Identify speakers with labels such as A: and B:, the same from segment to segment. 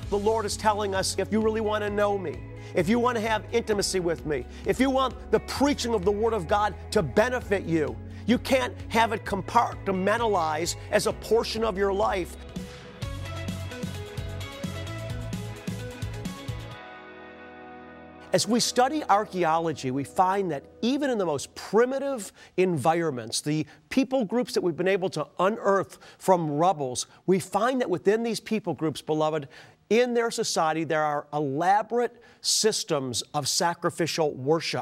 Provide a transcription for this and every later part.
A: the Lord is telling us, if you really want to know me, if you want to have intimacy with me, if you want the preaching of the Word of God to benefit you, you can't have it compartmentalized as a portion of your life. As we study archaeology, we find that even in the most primitive environments, the people groups that we've been able to unearth from rubbles, we find that within these people groups, beloved, in their society, there are elaborate systems of sacrificial worship.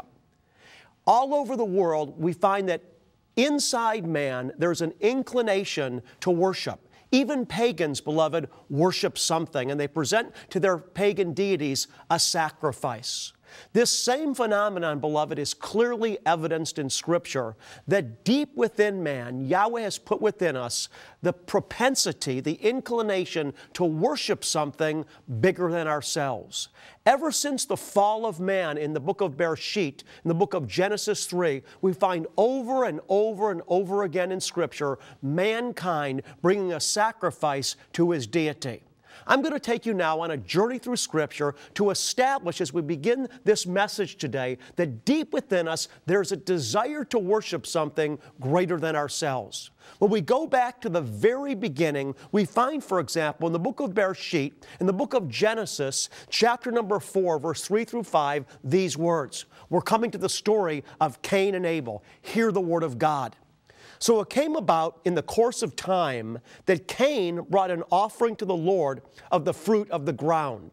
A: All over the world, we find that inside man, there's an inclination to worship. Even pagans, beloved, worship something, and they present to their pagan deities a sacrifice. This same phenomenon, beloved, is clearly evidenced in Scripture, that deep within man, Yahweh has put within us the propensity, the inclination to worship something bigger than ourselves. Ever since the fall of man in the book of Bereshit, in the book of Genesis 3, we find over and over and over again in Scripture mankind bringing a sacrifice to his deity. I'm going to take you now on a journey through Scripture to establish, as we begin this message today, that deep within us there's a desire to worship something greater than ourselves. When we go back to the very beginning, we find, for example, in the book of Bereshit, in the book of Genesis, chapter number 4, verse 3 through 5, these words. We're coming to the story of Cain and Abel. Hear the word of God. So it came about in the course of time that Cain brought an offering to the Lord of the fruit of the ground.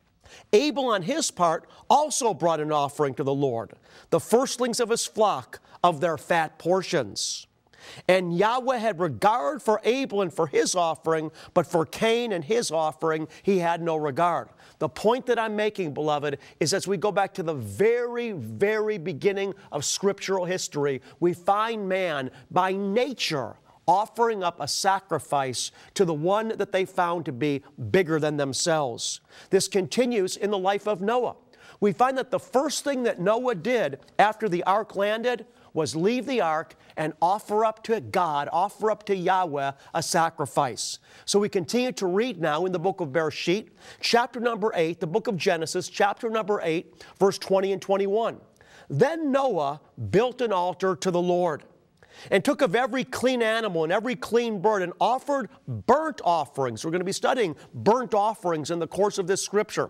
A: Abel, on his part, also brought an offering to the Lord, the firstlings of his flock, of their fat portions. And Yahweh had regard for Abel and for his offering, but for Cain and his offering he had no regard. The point that I'm making, beloved, is as we go back to the very, very beginning of scriptural history, we find man by nature offering up a sacrifice to the one that they found to be bigger than themselves. This continues in the life of Noah. We find that the first thing that Noah did after the ark landed was leave the ark and offer up to God, offer up to Yahweh a sacrifice. So we continue to read now in the book of Bereshit, chapter number 8, the book of Genesis, chapter number 8, verse 20 and 21. Then Noah built an altar to the Lord, and took of every clean animal and every clean bird and offered burnt offerings. We're going to be studying burnt offerings in the course of this scripture.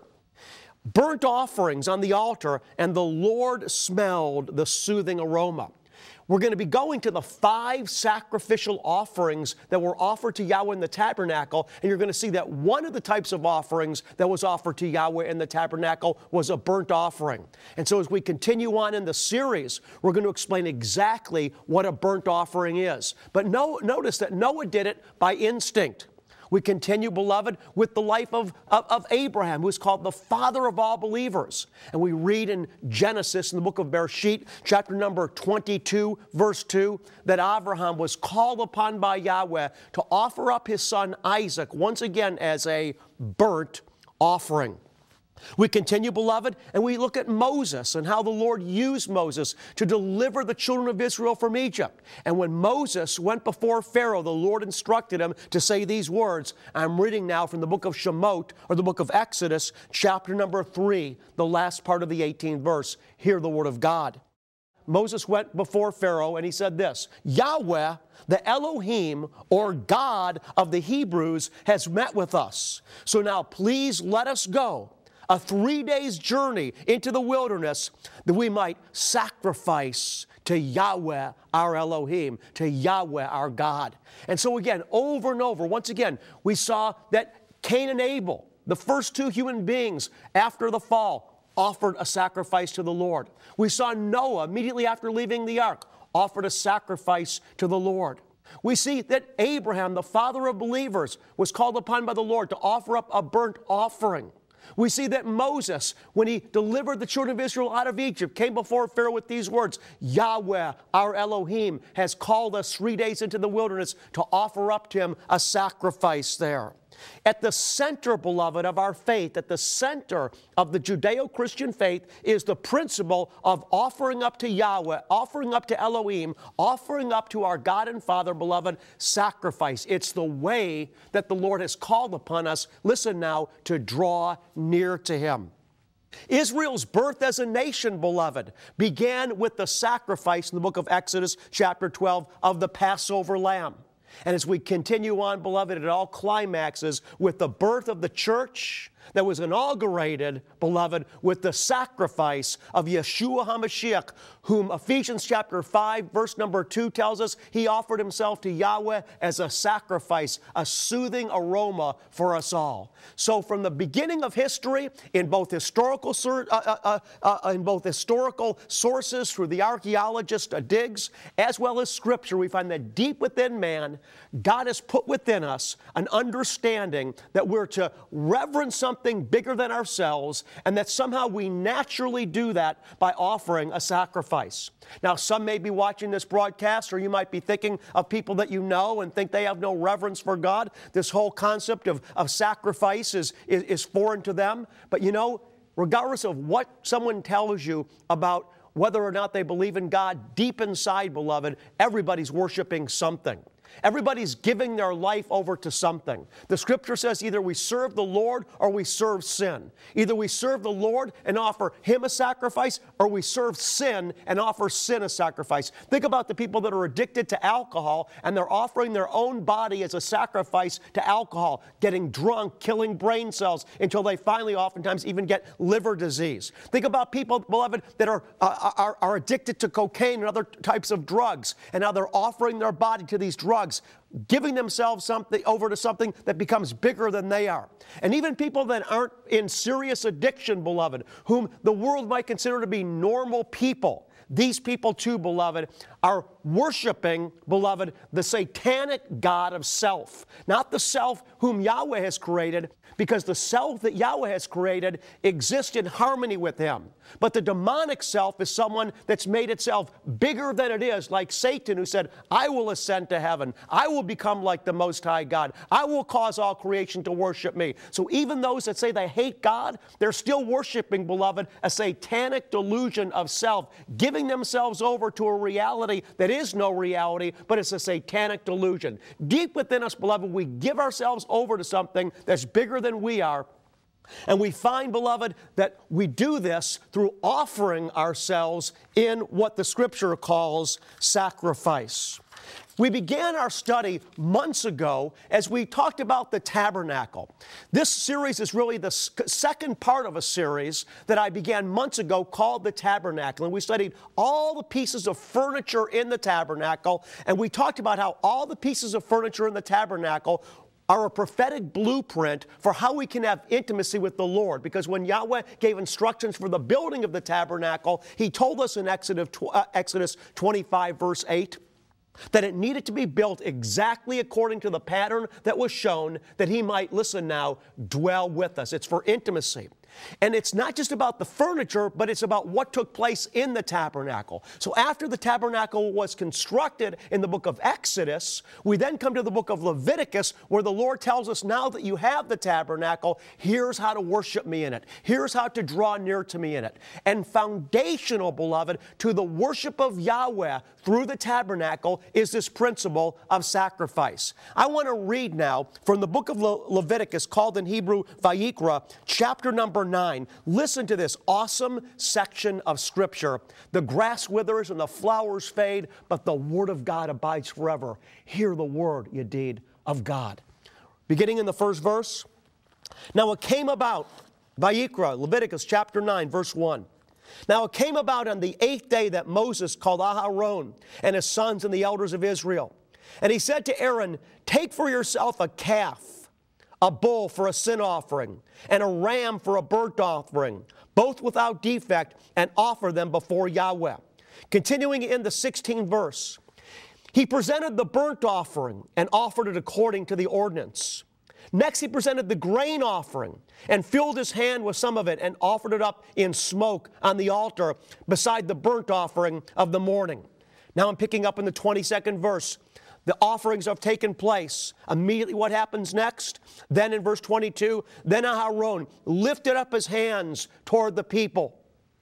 A: Burnt offerings on the altar, and the Lord smelled the soothing aroma. We're going to be going to the 5 sacrificial offerings that were offered to Yahweh in the tabernacle, and you're going to see that one of the types of offerings that was offered to Yahweh in the tabernacle was a burnt offering. And so as we continue on in the series, we're going to explain exactly what a burnt offering is. But notice that Noah did it by instinct. We continue, beloved, with the life of Abraham, who is called the father of all believers. And we read in Genesis, in the book of Bereshit, chapter number 22, verse 2, that Abraham was called upon by Yahweh to offer up his son Isaac once again as a burnt offering. We continue, beloved, and we look at Moses and how the Lord used Moses to deliver the children of Israel from Egypt. And when Moses went before Pharaoh, the Lord instructed him to say these words. I'm reading now from the book of Shemot, or the book of Exodus, chapter number 3, the last part of the 18th verse. Hear the word of God. Moses went before Pharaoh and he said this, Yahweh, the Elohim, or God of the Hebrews, has met with us. So now please let us go a 3 days journey into the wilderness, that we might sacrifice to Yahweh our Elohim, to Yahweh our God. And so again, over and over, once again, we saw that Cain and Abel, the first 2 human beings after the fall, offered a sacrifice to the Lord. We saw Noah, immediately after leaving the ark, offered a sacrifice to the Lord. We see that Abraham, the father of believers, was called upon by the Lord to offer up a burnt offering. We see that Moses, when he delivered the children of Israel out of Egypt, came before Pharaoh with these words, Yahweh, our Elohim, has called us 3 days into the wilderness to offer up to him a sacrifice there. At the center, beloved, of our faith, at the center of the Judeo-Christian faith is the principle of offering up to Yahweh, offering up to Elohim, offering up to our God and Father, beloved, sacrifice. It's the way that the Lord has called upon us, listen now, to draw near to Him. Israel's birth as a nation, beloved, began with the sacrifice in the book of Exodus, chapter 12, of the Passover lamb. And as we continue on, beloved, it all climaxes with the birth of the church that was inaugurated, beloved, with the sacrifice of Yeshua HaMashiach, whom Ephesians chapter 5, verse number 2 tells us He offered Himself to Yahweh as a sacrifice, a soothing aroma for us all. So from the beginning of history, in both historical sources through the archaeologist digs, as well as Scripture, we find that deep within man, God has put within us an understanding that we're to reverence something bigger than ourselves, and that somehow we naturally do that by offering a sacrifice. Now, some may be watching this broadcast, or you might be thinking of people that you know and think they have no reverence for God. This whole concept of sacrifice is foreign to them. But you know, regardless of what someone tells you about whether or not they believe in God, deep inside, beloved, everybody's worshiping something. Everybody's giving their life over to something. The Scripture says either we serve the Lord or we serve sin. Either we serve the Lord and offer Him a sacrifice, or we serve sin and offer sin a sacrifice. Think about the people that are addicted to alcohol and they're offering their own body as a sacrifice to alcohol, getting drunk, killing brain cells until they finally oftentimes even get liver disease. Think about people, beloved, that are addicted to cocaine and other types of drugs, and now they're offering their body to these drugs, giving themselves over to something that becomes bigger than they are. And even people that aren't in serious addiction, beloved, whom the world might consider to be normal people, these people too, beloved, are worshiping, beloved, the satanic god of self. Not the self whom Yahweh has created, because the self that Yahweh has created exists in harmony with Him. But the demonic self is someone that's made itself bigger than it is, like Satan, who said, I will ascend to heaven. I will become like the Most High God. I will cause all creation to worship me. So even those that say they hate God, they're still worshiping, beloved, a satanic delusion of self, giving themselves over to a reality that is no reality, but it's a satanic delusion. Deep within us, beloved, we give ourselves over to something that's bigger than we are. And we find, beloved, that we do this through offering ourselves in what the Scripture calls sacrifice. We began our study months ago as we talked about the tabernacle. This series is really the second part of a series that I began months ago called the tabernacle. And we studied all the pieces of furniture in the tabernacle. And we talked about how all the pieces of furniture in the tabernacle are a prophetic blueprint for how we can have intimacy with the Lord. Because when Yahweh gave instructions for the building of the tabernacle, He told us in Exodus 25, verse 8, that it needed to be built exactly according to the pattern that was shown, that He might, listen now, dwell with us. It's for intimacy. And it's not just about the furniture, but it's about what took place in the tabernacle. So after the tabernacle was constructed in the book of Exodus, we then come to the book of Leviticus, where the Lord tells us, now that you have the tabernacle, here's how to worship me in it. Here's how to draw near to me in it. And foundational, beloved, to the worship of Yahweh through the tabernacle is this principle of sacrifice. I want to read now from the book of Leviticus, called in Hebrew Vayikra, chapter number 9. Listen to this awesome section of Scripture. The grass withers and the flowers fade, but the Word of God abides forever. Hear the word, Yedid, of God. Beginning in the first verse. Now it came about, Vayikra, Leviticus chapter 9, verse 1. Now it came about on the 8th day that Moses called Aharon and his sons and the elders of Israel. And he said to Aaron, take for yourself a calf, a bull for a sin offering, and a ram for a burnt offering, both without defect, and offer them before Yahweh. Continuing in the 16th verse, he presented the burnt offering and offered it according to the ordinance. Next, he presented the grain offering and filled his hand with some of it and offered it up in smoke on the altar beside the burnt offering of the morning. Now I'm picking up in the 22nd verse. the offerings have taken place. Immediately what happens next? Then in verse 22, then Aharon lifted up his hands toward the people,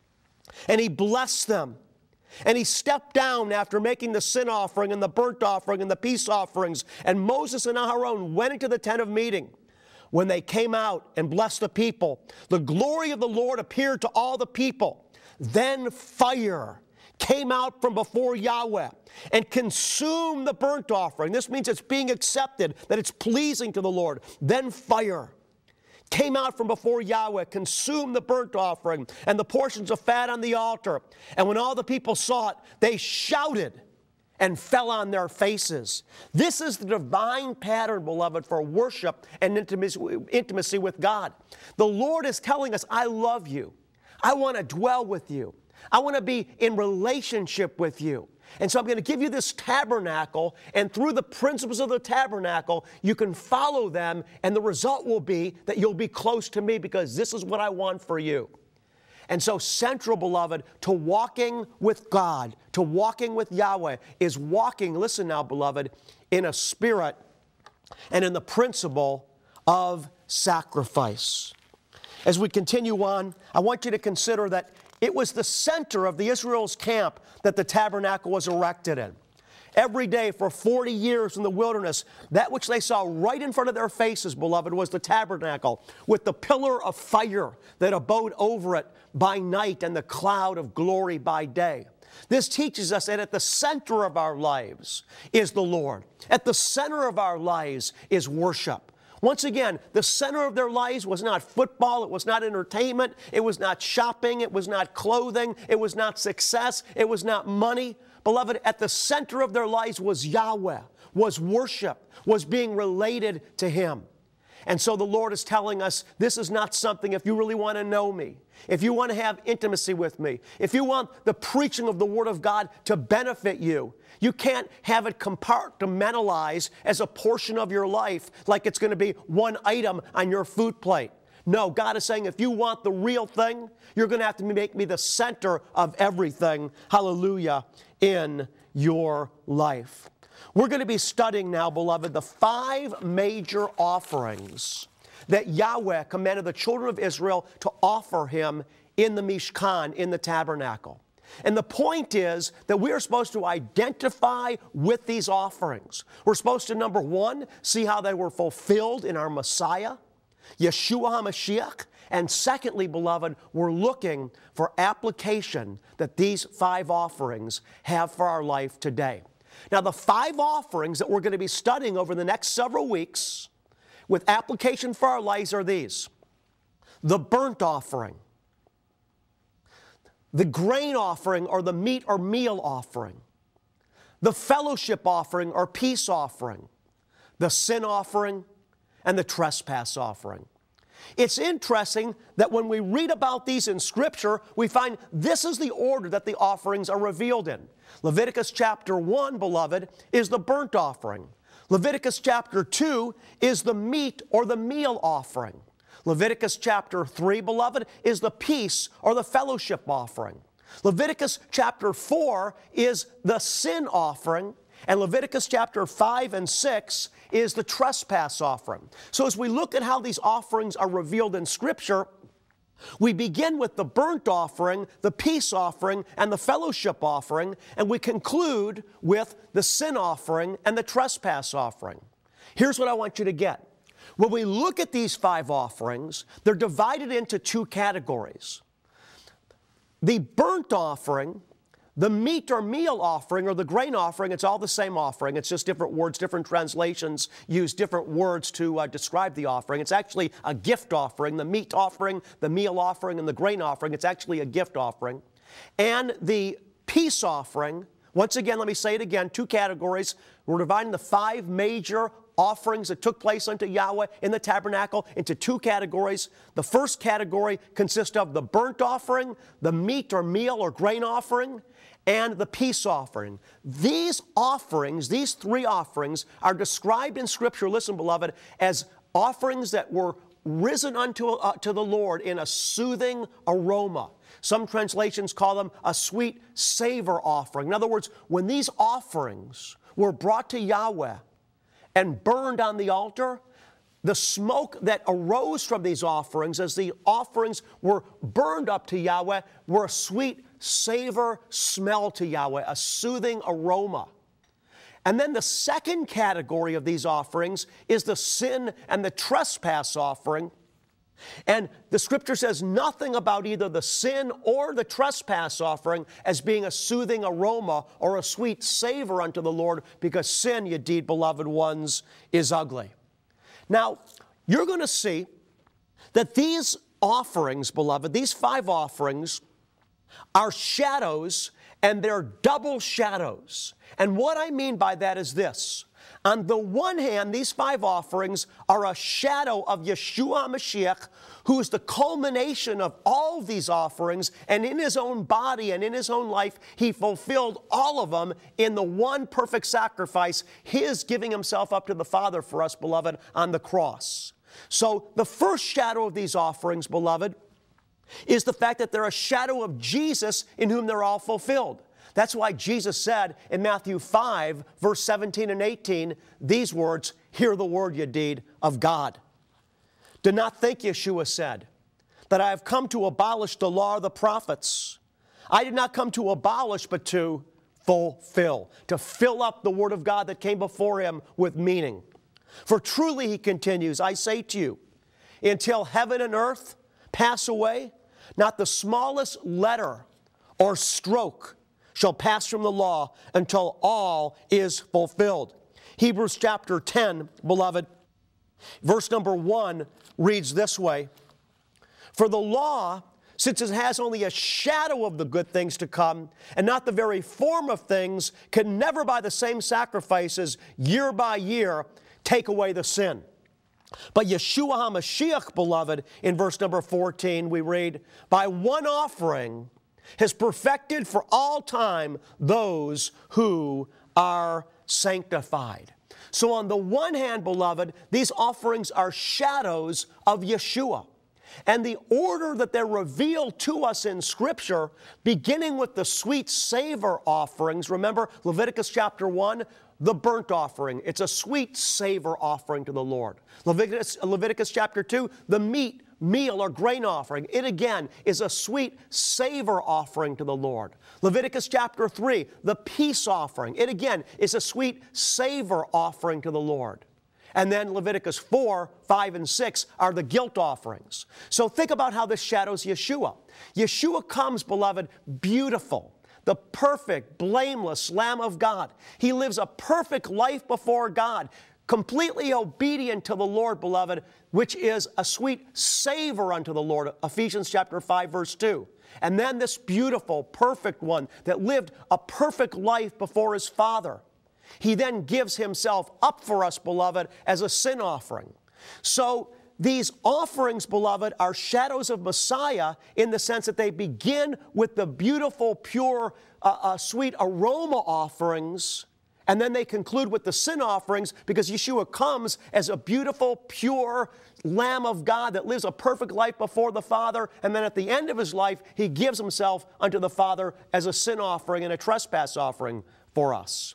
A: and he blessed them. And he stepped down after making the sin offering and the burnt offering and the peace offerings. And Moses and Aharon went into the tent of meeting. When they came out and blessed the people, the glory of the Lord appeared to all the people. Then fire came out from before Yahweh and consumed the burnt offering. This means it's being accepted, that it's pleasing to the Lord. Then fire came out from before Yahweh, consumed the burnt offering and the portions of fat on the altar. And when all the people saw it, they shouted and fell on their faces. This is the divine pattern, beloved, for worship and intimacy with God. The Lord is telling us, I love you. I want to dwell with you. I want to be in relationship with you. And so I'm going to give you this tabernacle, and through the principles of the tabernacle, you can follow them, and the result will be that you'll be close to me because this is what I want for you. And so central, beloved, to walking with God, to walking with Yahweh, is walking, listen now, beloved, in a spirit and in the principle of sacrifice. As we continue on, I want you to consider that it was the center of the Israel's camp that the tabernacle was erected in. Every day for 40 years in the wilderness, that which they saw right in front of their faces, beloved, was the tabernacle with the pillar of fire that abode over it by night and the cloud of glory by day. This teaches us that at the center of our lives is the Lord. At the center of our lives is worship. Once again, the center of their lives was not football, it was not entertainment, it was not shopping, it was not clothing, it was not success, it was not money. Beloved, at the center of their lives was Yahweh, was worship, was being related to Him. And so the Lord is telling us, this is not something, if you really want to know me, if you want to have intimacy with me, if you want the preaching of the Word of God to benefit you, you can't have it compartmentalized as a portion of your life like it's going to be one item on your food plate. No, God is saying if you want the real thing, you're going to have to make me the center of everything, hallelujah, in your life. We're going to be studying now, beloved, the 5 major offerings that Yahweh commanded the children of Israel to offer Him in the Mishkan, in the tabernacle. And the point is that we are supposed to identify with these offerings. We're supposed to, number 1, see how they were fulfilled in our Messiah, Yeshua HaMashiach. And secondly, beloved, we're looking for application that these 5 offerings have for our life today. Now, the 5 offerings that we're going to be studying over the next several weeks with application for our lives are these: the burnt offering, the grain offering or the meat or meal offering, the fellowship offering or peace offering, the sin offering, and the trespass offering. It's interesting that when we read about these in Scripture, we find this is the order that the offerings are revealed in. Leviticus chapter 1, beloved, is the burnt offering. Leviticus chapter 2 is the meat or the meal offering. Leviticus chapter 3, beloved, is the peace or the fellowship offering. Leviticus chapter 4 is the sin offering. And Leviticus chapter 5 and 6 is the trespass offering. So as we look at how these offerings are revealed in Scripture, we begin with the burnt offering, the peace offering, and the fellowship offering, and we conclude with the sin offering and the trespass offering. Here's what I want you to get. When we look at these 5 offerings, they're divided into 2 categories. The burnt offering, the meat or meal offering, or the grain offering, it's all the same offering. It's just different words, different translations use different words to describe the offering. It's actually a gift offering. The meat offering, the meal offering, and the grain offering, it's actually a gift offering. And the peace offering, once again, let me say it again, 2 categories. We're dividing the 5 major offerings that took place unto Yahweh in the tabernacle into 2 categories. The first category consists of the burnt offering, the meat or meal or grain offering, and the peace offering. These offerings, these 3 offerings, are described in Scripture, listen, beloved, as offerings that were risen unto to the Lord in a soothing aroma. Some translations call them a sweet savor offering. In other words, when these offerings were brought to Yahweh and burned on the altar, the smoke that arose from these offerings as the offerings were burned up to Yahweh were a sweet savor smell to Yahweh, a soothing aroma. And then the second category of these offerings is the sin and the trespass offering. And the Scripture says nothing about either the sin or the trespass offering as being a soothing aroma or a sweet savor unto the Lord, because sin, ye deed, beloved ones, is ugly. Now, you're going to see that these offerings, beloved, these 5 offerings are shadows, and they're double shadows. And what I mean by that is this. On the one hand, these 5 offerings are a shadow of Yeshua HaMashiach, who is the culmination of all these offerings, and in His own body and in His own life, He fulfilled all of them in the one perfect sacrifice, His giving Himself up to the Father for us, beloved, on the cross. So the first shadow of these offerings, beloved, is the fact that they're a shadow of Jesus in whom they're all fulfilled. That's why Jesus said in Matthew 5, verse 17 and 18, these words, "Hear the word, ye deed, of God." Do not think, Yeshua said, that I have come to abolish the law of the prophets. I did not come to abolish, but to fulfill, to fill up the word of God that came before Him with meaning. For truly, He continues, I say to you, until heaven and earth pass away, not the smallest letter or stroke shall pass from the law until all is fulfilled. Hebrews chapter 10, beloved, verse number 1 reads this way, for the law, since it has only a shadow of the good things to come, and not the very form of things, can never by the same sacrifices, year by year, take away the sin. But Yeshua HaMashiach, beloved, in verse number 14, we read, by one offering has perfected for all time those who are sanctified. So on the one hand, beloved, these offerings are shadows of Yeshua. And the order that they're revealed to us in Scripture, beginning with the sweet savor offerings, remember Leviticus chapter 1, the burnt offering. It's a sweet savor offering to the Lord. Leviticus chapter 2, the meal or grain offering. It again is a sweet savor offering to the Lord. Leviticus chapter 3, the peace offering. It again is a sweet savor offering to the Lord. And then Leviticus 4, 5, and 6 are the guilt offerings. So think about how this shadows Yeshua. Yeshua comes, beloved, beautiful, the perfect, blameless Lamb of God. He lives a perfect life before God, completely obedient to the Lord, beloved, which is a sweet savor unto the Lord, Ephesians chapter 5, verse 2. And then this beautiful, perfect one that lived a perfect life before His Father. He then gives Himself up for us, beloved, as a sin offering. So these offerings, beloved, are shadows of Messiah in the sense that they begin with the beautiful, pure, sweet aroma offerings, and then they conclude with the sin offerings, because Yeshua comes as a beautiful, pure Lamb of God that lives a perfect life before the Father, and then at the end of His life, He gives Himself unto the Father as a sin offering and a trespass offering for us.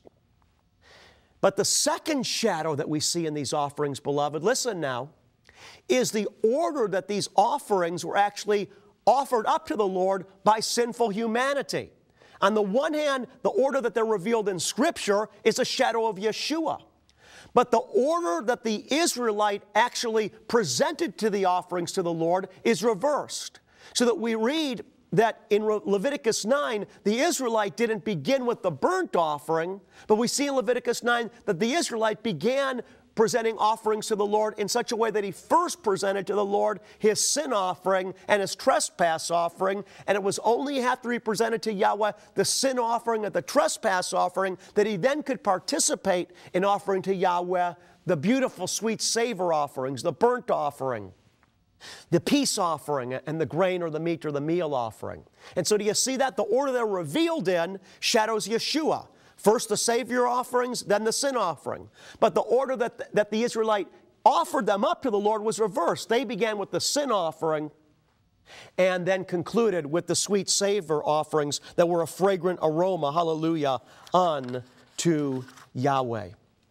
A: But the second shadow that we see in these offerings, beloved, listen now, is the order that these offerings were actually offered up to the Lord by sinful humanity. On the one hand, the order that they're revealed in Scripture is a shadow of Yeshua. But the order that the Israelite actually presented to the offerings to the Lord is reversed. So that we read that in Leviticus 9, the Israelite didn't begin with the burnt offering, but we see in Leviticus 9 that the Israelite began presenting offerings to the Lord in such a way that he first presented to the Lord his sin offering and his trespass offering, and it was only after he presented to Yahweh the sin offering and the trespass offering that he then could participate in offering to Yahweh the beautiful sweet savor offerings, the burnt offering, the peace offering, and the grain or the meat or the meal offering. And so do you see that? The order they're revealed in shadows Yeshua. First the Savior offerings, then the sin offering. But the order that the Israelite offered them up to the Lord was reversed. They began with the sin offering and then concluded with the sweet savor offerings that were a fragrant aroma, hallelujah, unto Yahweh.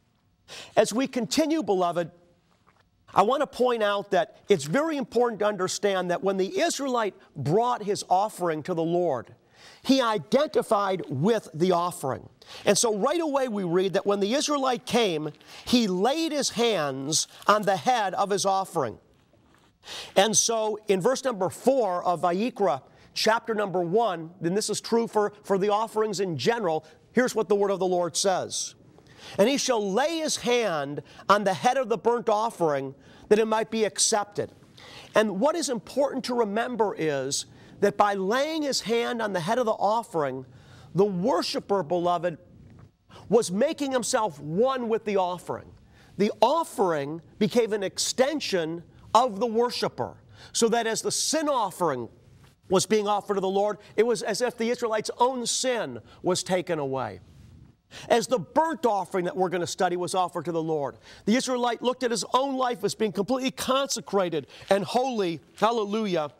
A: As we continue, beloved, I want to point out that it's very important to understand that when the Israelite brought his offering to the Lord, he identified with the offering. And so right away we read that when the Israelite came, he laid his hands on the head of his offering. And so in verse number 4 of Vayikra, chapter number 1, and this is true for the offerings in general, here's what the word of the Lord says. And he shall lay his hand on the head of the burnt offering, that it might be accepted. And what is important to remember is that by laying his hand on the head of the offering, the worshiper, beloved, was making himself one with the offering. The offering became an extension of the worshiper, so that as the sin offering was being offered to the Lord, it was as if the Israelites' own sin was taken away. As the burnt offering that we're going to study was offered to the Lord, the Israelite looked at his own life as being completely consecrated and holy, hallelujah,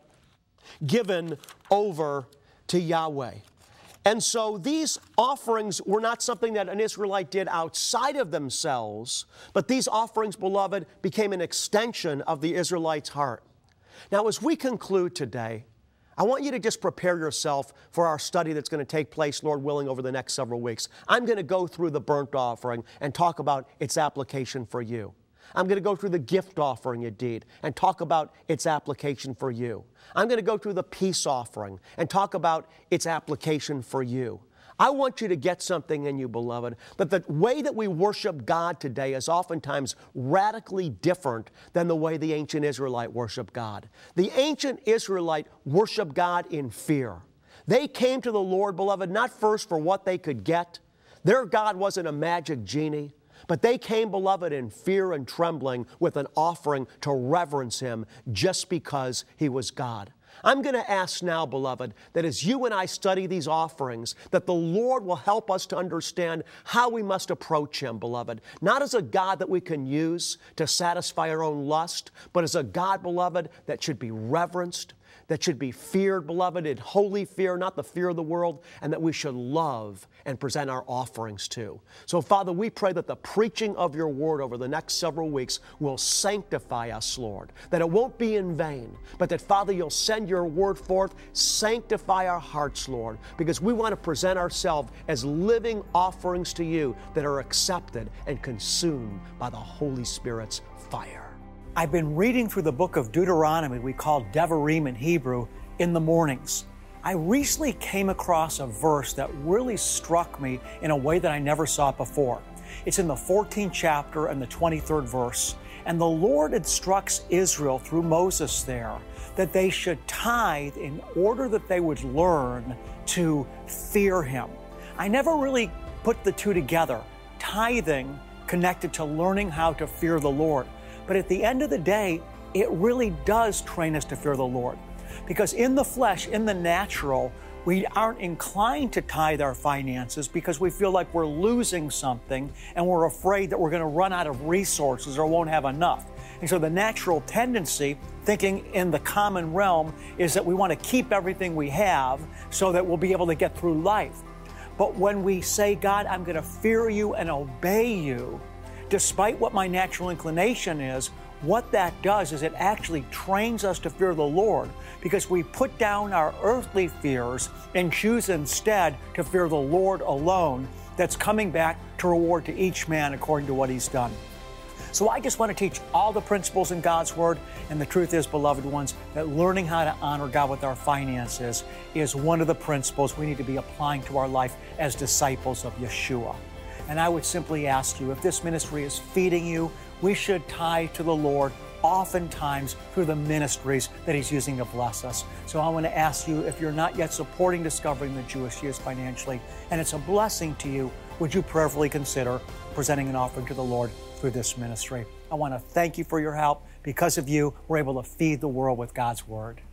A: given over to Yahweh. And so these offerings were not something that an Israelite did outside of themselves, but these offerings, beloved, became an extension of the Israelite's heart. Now, as we conclude today, I want you to just prepare yourself for our study that's going to take place, Lord willing, over the next several weeks. I'm going to go through the burnt offering and talk about its application for you. I'm going to go through the gift offering indeed and talk about its application for you. I'm going to go through the peace offering and talk about its application for you. I want you to get something in you, beloved, that the way that we worship God today is oftentimes radically different than the way the ancient Israelite worshiped God. The ancient Israelite worshiped God in fear. They came to the Lord, beloved, not first for what they could get. Their God wasn't a magic genie. But they came, beloved, in fear and trembling with an offering to reverence Him just because He was God. I'm going to ask now, beloved, that as you and I study these offerings, that the Lord will help us to understand how we must approach Him, beloved. Not as a God that we can use to satisfy our own lust, but as a God, beloved, that should be reverenced, that should be feared, beloved, in holy fear, not the fear of the world, and that we should love and present our offerings to. So, Father, we pray that the preaching of your word over the next several weeks will sanctify us, Lord, that it won't be in vain, but that, Father, you'll send your word forth, sanctify our hearts, Lord, because we want to present ourselves as living offerings to you that are accepted and consumed by the Holy Spirit's fire.
B: I've been reading through the book of Deuteronomy, we call Devarim in Hebrew, in the mornings. I recently came across a verse that really struck me in a way that I never saw it before. It's in the 14th chapter and the 23rd verse. And the Lord instructs Israel through Moses there that they should tithe in order that they would learn to fear Him. I never really put the two together, tithing connected to learning how to fear the Lord. But at the end of the day, it really does train us to fear the Lord. Because in the flesh, in the natural, we aren't inclined to tithe our finances because we feel like we're losing something and we're afraid that we're going to run out of resources or won't have enough. And so the natural tendency, thinking in the common realm, is that we want to keep everything we have so that we'll be able to get through life. But when we say, God, I'm going to fear you and obey you, despite what my natural inclination is, what that does is it actually trains us to fear the Lord because we put down our earthly fears and choose instead to fear the Lord alone, that's coming back to reward to each man according to what he's done. So I just want to teach all the principles in God's Word, and the truth is, beloved ones, that learning how to honor God with our finances is one of the principles we need to be applying to our life as disciples of Yeshua. And I would simply ask you, if this ministry is feeding you, we should tithe to the Lord oftentimes through the ministries that He's using to bless us. So I want to ask you, if you're not yet supporting Discovering the Jewish Years financially, and it's a blessing to you, would you prayerfully consider presenting an offering to the Lord through this ministry? I want to thank you for your help. Because of you, we're able to feed the world with God's Word.